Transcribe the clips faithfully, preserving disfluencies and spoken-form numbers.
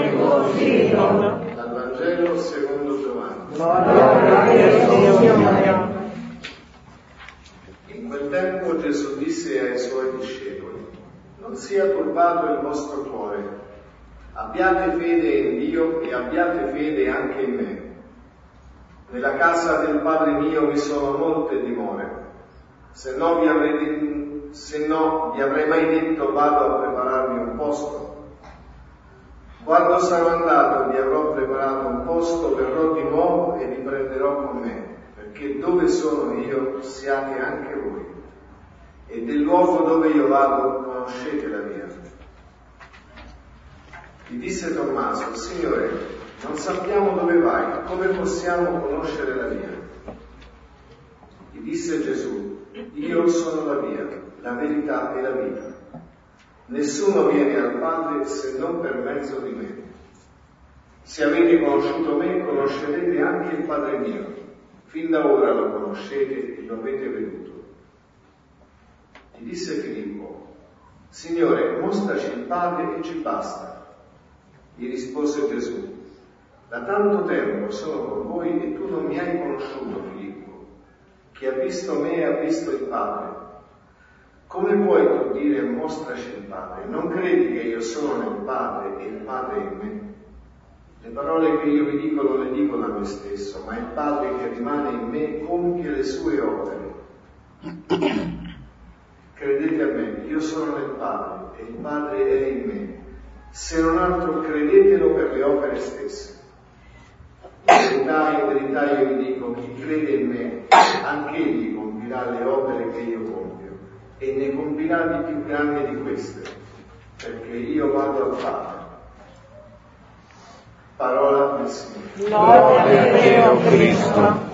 nel tuo spirito. Dal Vangelo secondo Giovanni. Gloria a Dio, Signore. In quel tempo Gesù disse ai suoi discepoli: non sia turbato il vostro cuore, abbiate fede in Dio e abbiate fede anche in me. Nella casa del Padre mio vi sono molte dimore, se no vi avrei, se no vi avrei mai detto vado a prepararvi un posto. Quando sarò andato e vi avrò preparato un posto, verrò di nuovo e vi prenderò con me, perché dove sono io siate anche voi, e del luogo dove io vado conoscete la via. Gli disse Tommaso: Signore, non sappiamo dove vai, come possiamo conoscere la via? Gli disse Gesù: io sono la via, la verità e la vita. Nessuno viene al Padre se non per mezzo di me. Se avete conosciuto me, conoscerete anche il Padre mio. Fin da ora lo conoscete e lo avete veduto. Gli disse Filippo: Signore, mostraci il Padre e ci basta. Gli rispose Gesù: da tanto tempo sono con voi e tu non mi hai conosciuto, Filippo. Chi ha visto me ha visto il Padre. Come puoi tu dire mostraci il Padre? Non credi che io sono nel Padre e il Padre in me? Le parole che io vi dico non le dico da me stesso, ma il Padre che rimane in me compie le sue opere. Credete a me, io sono nel Padre e il Padre è in me. Se non altro credetelo per le opere stesse. In verità, in verità io vi dico, chi crede in me, anche egli compirà le opere che io compio, e ne compirà di più grandi di queste, perché io vado al Padre. Parola del Signore. Gloria a Dio, Cristo.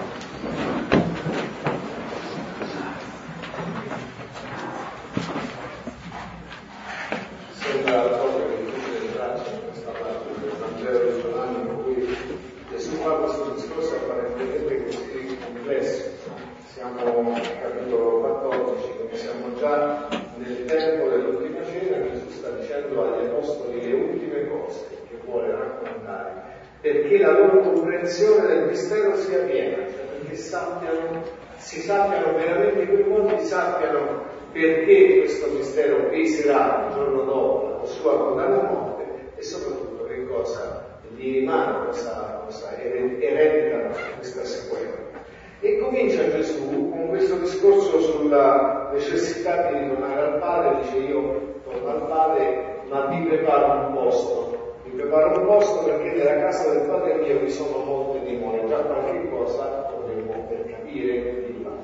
Sembra proprio che tutte le tracce in questa parte del Vangelo di Giovanni in cui Gesù fa questo discorso apparentemente così complesso. Siamo al capitolo quattordici, quindi siamo già nel tempo dell'ultima cena. Gesù sta dicendo agli apostoli le ultime cose che vuole raccontare, perché la loro comprensione del mistero sia piena, cioè perché sappiano, si sappiano veramente quei molti sappiano perché questo mistero peserà il giorno dopo la sua condanna a morte, e soprattutto che cosa gli rimane, cosa, cosa eredita questa sequela. E comincia Gesù con questo discorso sulla necessità di ritornare al Padre. Dice: io torno al Padre, ma vi preparo un posto. Vi preparo un posto perché nella casa del Padre mio vi sono molte dimore. Già qualche cosa dovremmo per capire di là.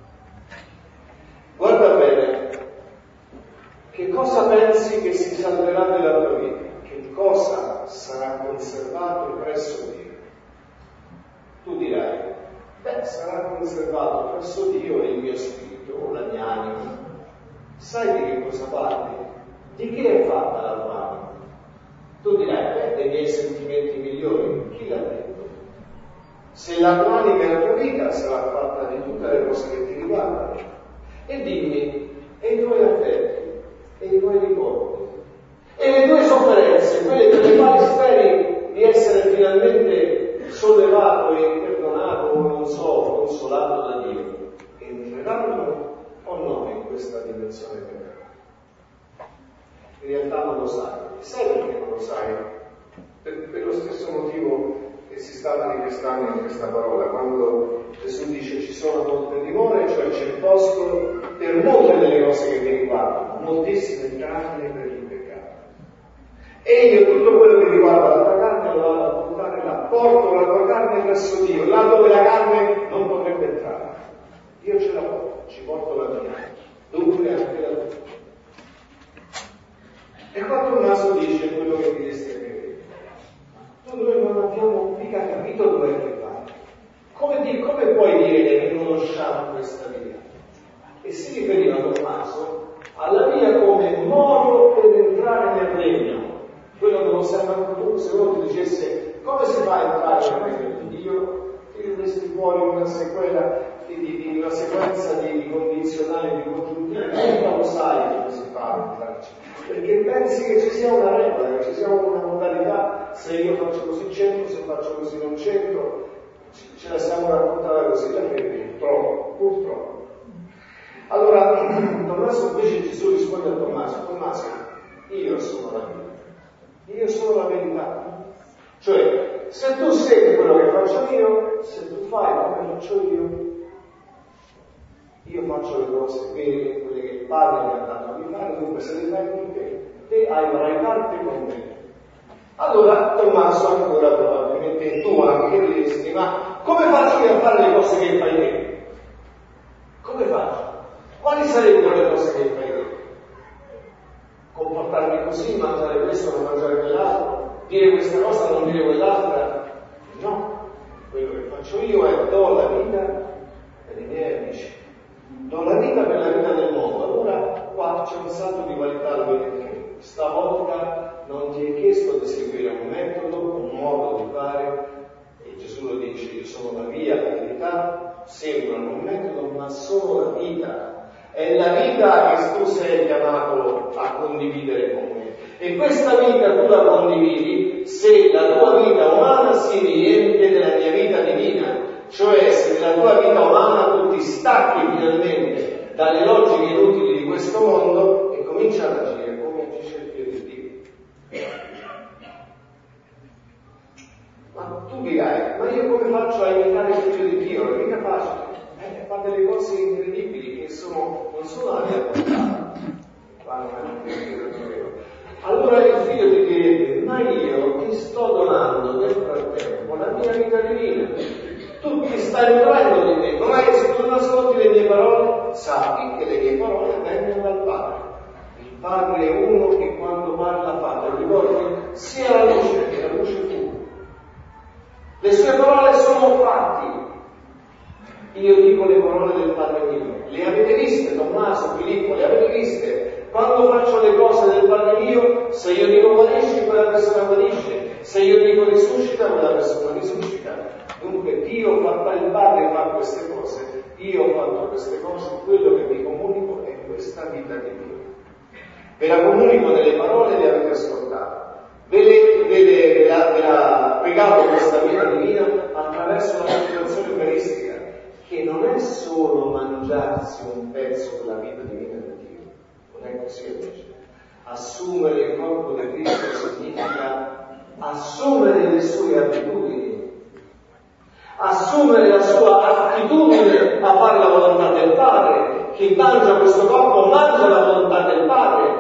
Guarda bene, che cosa pensi che si salverà nella tua vita? Che cosa sarà conservato presso Dio? Tu dirai: beh, sarà conservato presso Dio il mio spirito o la mia anima. Sai di che cosa parli? Di che è fatta la tua anima? Tu dirai: beh, dei miei sentimenti migliori. Chi l'ha detto? Se la tua anima è la tua vita, sarà fatta di tutte le cose che ti riguardano. E dimmi, e i tuoi affetti, e i tuoi ricordi, e le tue sofferenze, quelle per le quali speri di essere finalmente sollevato e perdonato, o non so, consolato da Dio, entreranno o no in questa dimensione terrena? In realtà non lo sai. Sai perché non lo sai? Per, per lo stesso motivo che si sta manifestando in questa parola, quando Gesù dice ci sono molte dimore, cioè c'è posto per molte delle cose che ti riguardano, moltissime carne per il peccato. E io tutto quello che riguarda la tua carne lo vado a portare là, porto la tua carne verso Dio, là dove la carne non potrebbe entrare. Io ce la porto, ci porto la mia, dunque anche la tua. E qua Tommaso dice quello che diresti a credere. Tu noi non abbiamo mica capito dove è che vai. Come, di, come puoi dire che conosciamo questa via? E si riferiva a Tommaso alla via come modo per entrare nel regno. Quello che non sembra più, se uno ti dicesse come si fa a entrare nel regno di Dio, ti resti fuori una sequela di, di, di una sequenza di condizionali, di congiuntivi, non lo sai come si fa a entrarci. Perché pensi che ci sia una regola, che ci sia una modalità se io faccio così c'entro, se faccio così non c'entro, ce la siamo raccontata così, perché purtroppo, purtroppo. Allora, Tommaso invece Gesù risponde a Tommaso, Tommaso, io sono la vita, io sono la verità. Cioè, se tu segui quello che faccio io, se tu fai come faccio io, io faccio le cose vere, quelle che il Padre mi ha dato di fare, dunque se le fai con te, te avrai parte con me. Allora Tommaso ancora probabilmente tu anche diresti, ma come faccio io a fare le cose che fai te? Come faccio? Quali sarebbero le cose che fai te? Comportarmi così, mangiare questo, non mangiare quell'altro, dire questa cosa, non dire quell'altra? No, quello che faccio io è do la vita per i miei amici, do la vita per la vita del mondo. Allora qua c'è un salto di qualità al perché stavolta non ti è chiesto di seguire un metodo, un modo di fare, e Gesù lo dice, io sono la via, la verità, sembrano un metodo, ma sono la vita. È la vita che tu sei chiamato a condividere con me. E questa vita tu la condividi se la tua vita umana si riempie della mia vita divina. Cioè se nella tua vita umana tu ti stacchi finalmente dalle logiche inutili di questo mondo e cominci ad agire come agisce il Figlio di Dio. Ma tu dirai, ma io come faccio a imitare il Figlio di Dio? Non è mica facile. Eh, fa delle cose incredibili che sono, non sono la mia volontà. Allora il Figlio ti direbbe, ma io ti sto donando nel frattempo la mia vita divina. Tu ti stai riprendendo di me, ma se tu non ascolti le mie parole, sappi che le mie parole vengono dal Padre. Il Padre è uno che quando parla fa, te lo ricordi? Sia la luce che la luce tu. Le sue parole sono fatti. Io dico le parole del Padre mio. Le avete viste, Tommaso, Filippo, le avete viste? Quando faccio le cose del Padre mio, se io dico guarisci, quella persona guarisce. Se io dico risuscita, quella persona risuscita. Dunque Dio fa, il Padre fa queste cose, io ho fatto queste cose, quello che vi comunico è questa vita di Dio. Ve la comunico nelle parole che avete ascoltato. Ve, le, ve, le, ve, la, ve la regalo questa vita divina attraverso la situazione eucaristica, che non è solo mangiarsi un pezzo della vita divina di Dio, non è così invece. Assumere il corpo di Cristo significa assumere le sue abitudini, assumere la sua attitudine a fare la volontà del Padre. Chi mangia questo corpo mangia la volontà del Padre.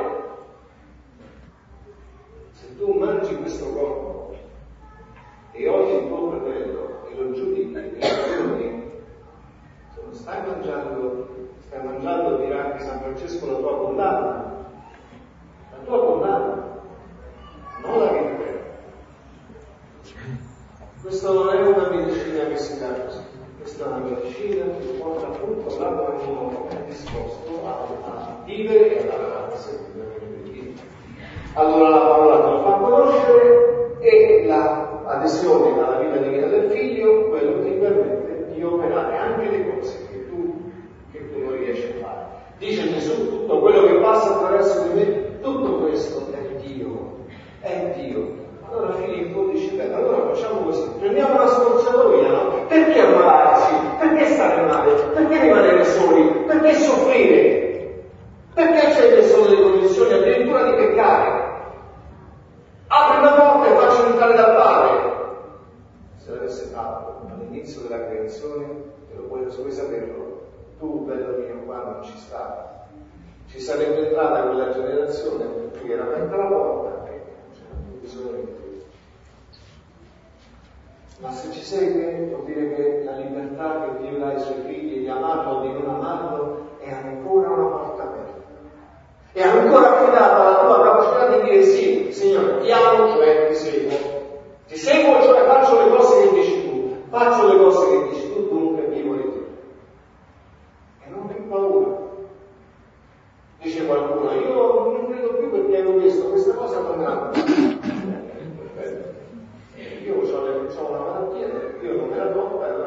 Se tu mangi questo corpo e odi il tuo fratello e lo giudichi e lo giudichi, se non stai mangiando, stai mangiando, dirà anche San Francesco, la tua condanna. La tua condanna, non la vita vera. Questo non è una medicina che si dà così, questa è una medicina che porta appunto là dove uno è disposto a, a vivere e a seguire. Allora la parola te lo fa conoscere e l'adesione alla vita divina del Figlio, quello che ti permette di operare anche le cose che tu, che tu non riesci a fare. Dice Gesù, tutto quello che passa attraverso di me, tutto questo è Dio, è Dio. Allora Filippo dice, beh, allora facciamo così, prendiamo una scorciatoia, no? Perché ammalarsi? Perché stare male? Perché rimanere soli? Perché soffrire? Perché c'è sono le condizioni addirittura di peccare? Apri una porta e faccio entrare dal Padre. Se l'avesse fatto all'inizio della creazione, te lo puoi, se vuoi saperlo, tu, bello mio, qua non ci stavi. Ci sarebbe entrata quella generazione per cui era aperta la porta. Ma se ci segue vuol dire che la libertà che Dio dà ai suoi figli di amarlo o di non amarlo è ancora una porta aperta. È ancora affidata alla tua capacità di dire sì, Signore, ti amo, cioè ti seguo. Ti seguo, cioè faccio le cose che dici tu. Faccio le cose che dici tu, dunque vivo di te. E non più paura. Dice qualcuno, io non credo più perché ho visto questa cosa non grande. Perfetto. Io ho una malattia, io non me la tocco, allora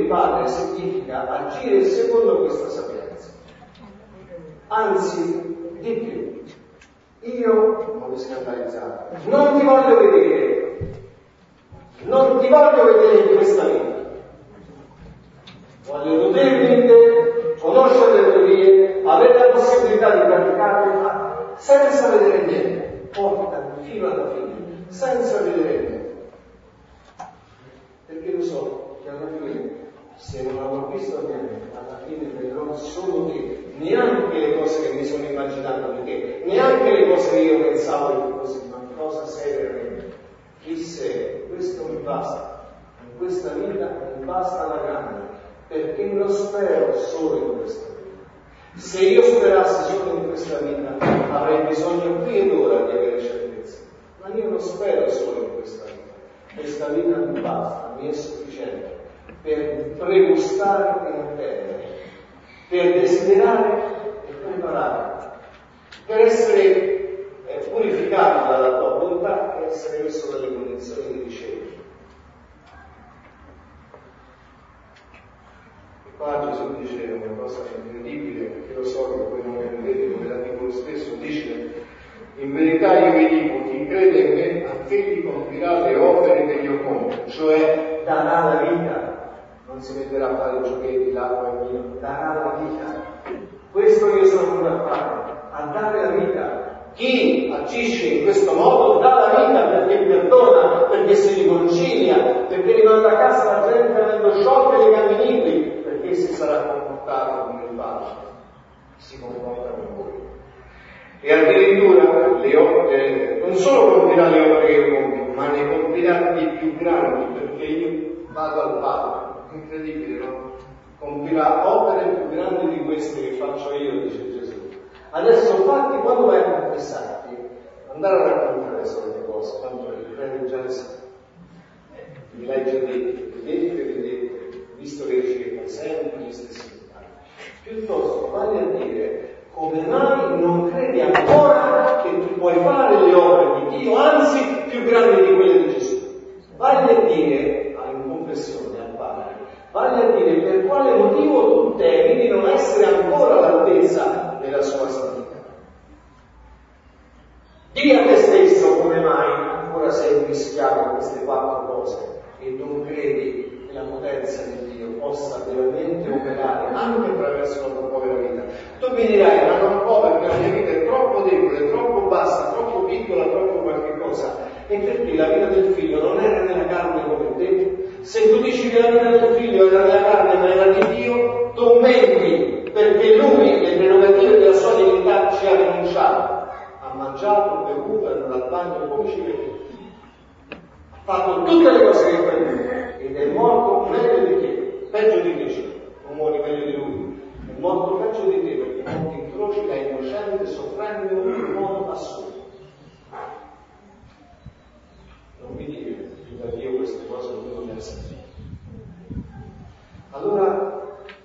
Padre significa agire secondo questa sapienza. Anzi, di più, io, in modo scandalizzato, non ti voglio vedere, non ti voglio vedere in questa vita. Voglio nutrirmi in te, conoscere le tue vie, avere la possibilità di praticarle senza vedere niente, portami fino alla fine, senza vedere niente. Perché lo so che alla fine, se non avrò visto niente, alla fine vedrò solo te, neanche le cose che mi sono immaginato di te, neanche le cose che io pensavo di così, ma cosa sei veramente? Chi sei? Questo mi basta, in questa vita mi basta la grande, perché non spero solo in questa vita. Se io sperassi solo in questa vita, avrei bisogno qui ed ora di avere certezza, ma io non spero solo in questa vita. Questa vita mi basta, mi è sufficiente per pregustare e attendere, per desiderare e preparare, per essere eh, purificato dalla tua bontà e essere messo nelle condizioni di ricevere. E qua Gesù dice una cosa incredibile, perché lo so che voi non mi credete, come la dico lo stesso, dice: in verità io vi dico, chi crede in me, anch'egli compirà le opere che io compio, cioè darà la vita. Non si metterà a fare giochetti, l'acqua e il vino, darà la vita. Questo io sono venuto a fare, a dare la vita. Chi agisce in questo modo dà la vita perché perdona, perché si riconcilia, perché rimanda a casa la gente avendo sciolto le gambe iniqui, perché si sarà comportato come il Padre si comporta con voi. E addirittura le opere, non solo compirà le opere che io compio, ma ne compirà di più grandi, perché io vado al Padre. Incredibile, no? Compirà opere più grandi di queste che faccio io, dice Gesù. Adesso infatti quando vai a confessarti, andare a raccontare le solite cose, tanto il prete già le sa. Mi l'hai già detto, vedete, vedete, visto che dici che fai sempre gli stessi dettagli. Piuttosto vai a dire: come mai non credi ancora che tu puoi fare le opere di Dio, anzi più grandi di quelle di Gesù? Vai a dire, in confessione al Padre, vai a dire per quale motivo tu temi di non essere ancora all'altezza della sua santità. Dì a te stesso come mai ancora sei invischiato in queste quattro cose e non credi che la potenza di Dio possa veramente operare anche attraverso la tua povera vita. Tu mi dirai: ma non può, perché la mia vita è troppo debole, troppo bassa, troppo piccola, troppo qualche cosa. E perché la vita del figlio non era nella carne come te? Se tu dici che la vita del figlio era nella carne ma era di Dio, tu menti, perché lui, le prerogative della sua divinità, ci ha rinunciato. Ha mangiato, bevuto, è andato al bagno, come ci vede? Ha fatto tutte le cose che fai tu, ed è morto meglio di te, peggio di te, non muori meglio di lui. È morto peggio di te, perché è morto in croce da innocente, soffrendo in modo assurdo. Non mi dire più da Dio queste cose non devo ne sentire. Allora,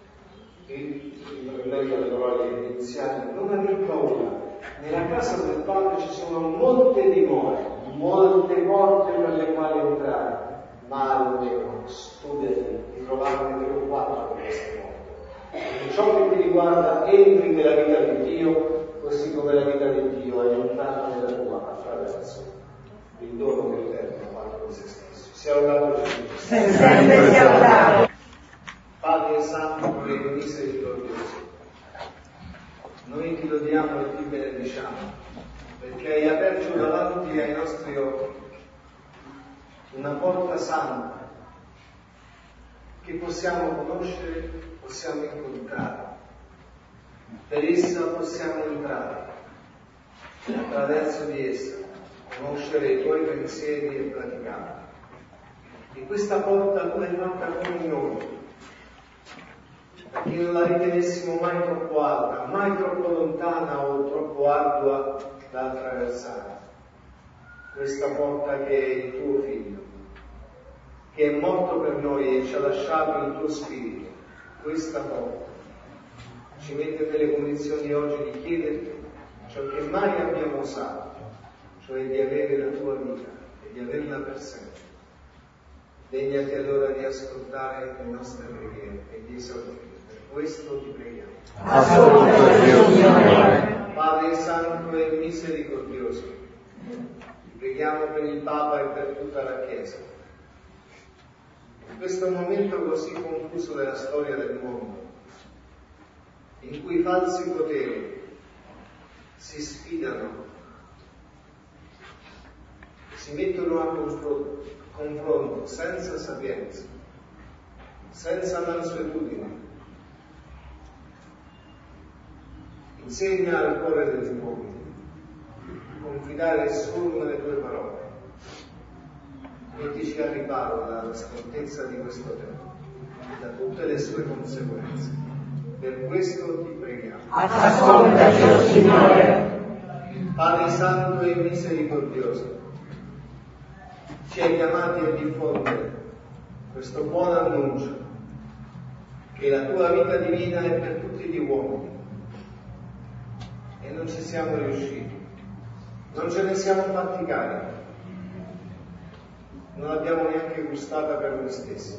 in merito alle parole iniziali, non aver paura. Nella casa del Padre ci sono molte dimore, molte porte per le quali entrare, ma almeno studiati di trovarne tre o quattro di queste porte. E ciò che ti riguarda, entri nella vita di Dio, così come la vita di Dio è entrata nella tua attraverso il dono che l'Eterno ha fatto con se stesso. Sia lodato Gesù. Sempre sia lodato. Padre Santo e misericordioso, noi ti lodiamo e ti benediciamo, perché hai aperto davanti ai nostri occhi una porta santa che possiamo conoscere, possiamo incontrare. Per essa possiamo entrare, attraverso di essa conoscere i tuoi pensieri e praticarli. E questa porta tu l'hai fatta con noi, perché non la ritenessimo mai troppo alta, mai troppo lontana o troppo ardua da attraversare. Questa porta che è il tuo Figlio, che è morto per noi e ci ha lasciato il tuo Spirito, questa porta ci mette nelle condizioni oggi di chiederti ciò che mai abbiamo osato, cioè di avere la tua vita e di averla per sempre, Degnati allora di ascoltare le nostre preghiere e di esaudire. Per questo ti preghiamo. Ascolta, Dio Signore. Padre Santo e Misericordioso, ti preghiamo per il Papa e per tutta la Chiesa. In questo momento così confuso della storia del mondo, in cui i falsi poteri si sfidano, si mettono a confronto, confronto senza sapienza, senza mansuetudine, insegna al cuore degli uomini confidare solo nelle tue parole. Mettici al riparo dalla scontezza di questo tempo e da tutte le sue conseguenze. Per questo ti preghiamo. Ascolta, Dio Signore. Padre Santo e Misericordioso, ci hai chiamati a diffondere questo buon annuncio che la tua vita divina è per tutti gli uomini e non ci siamo riusciti, non ce ne siamo fatti carico, non l'abbiamo neanche gustata per noi stessi.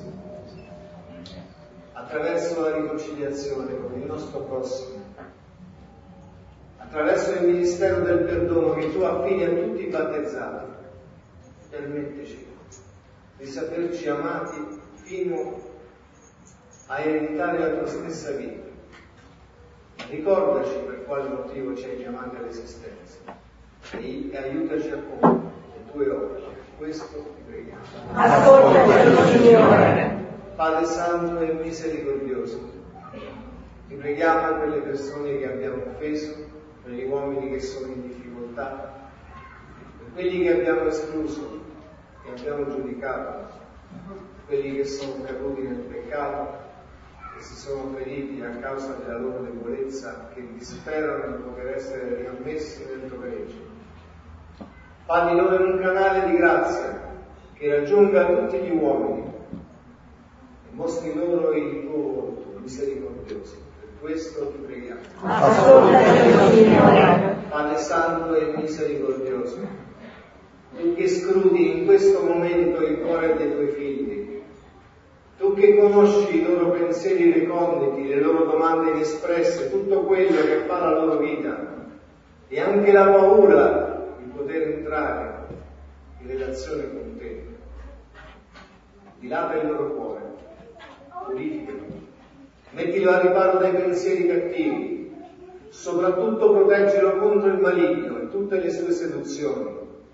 Attraverso la riconciliazione con il nostro prossimo, attraverso il ministero del perdono che tu affidi a tutti i battezzati, permetteci di saperci amati fino a ereditare la tua stessa vita. Ricordaci per quale motivo ci hai chiamati all'esistenza e aiutaci a compiere le tue opere. Questo ti preghiamo. Ascolta, Dio Signore. Padre Santo e Misericordioso, ti preghiamo per le persone che abbiamo offeso, per gli uomini che sono in difficoltà, per quelli che abbiamo escluso, che abbiamo giudicato, quelli che sono caduti nel peccato, che si sono feriti a causa della loro debolezza, che disperano di poter essere riammessi nel tuo gregge. Falli loro in un canale di grazia che raggiunga tutti gli uomini e mostri loro il tuo volto misericordioso. Per questo ti preghiamo. Ascolta, Dio Signore. Padre Santo e Misericordioso, tu che scrudi in questo momento il cuore dei tuoi figli, tu che conosci i loro pensieri reconditi, le loro domande inespresse, tutto quello che fa la loro vita e anche la paura di poter entrare in relazione con te, dilata il loro cuore, purificalo, mettilo a riparo dai pensieri cattivi, soprattutto proteggilo contro il maligno e tutte le sue seduzioni,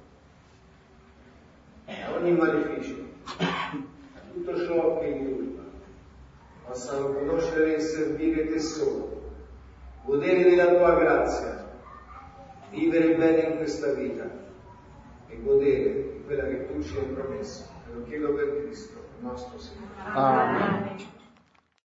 a ogni maleficio, a tutto ciò che li turba, possano conoscere e servire te solo, godere della tua grazia, vivere bene in questa vita e godere di quella che tu ci hai promesso. Te lo chiedo per Cristo, nostro Signore. Amen.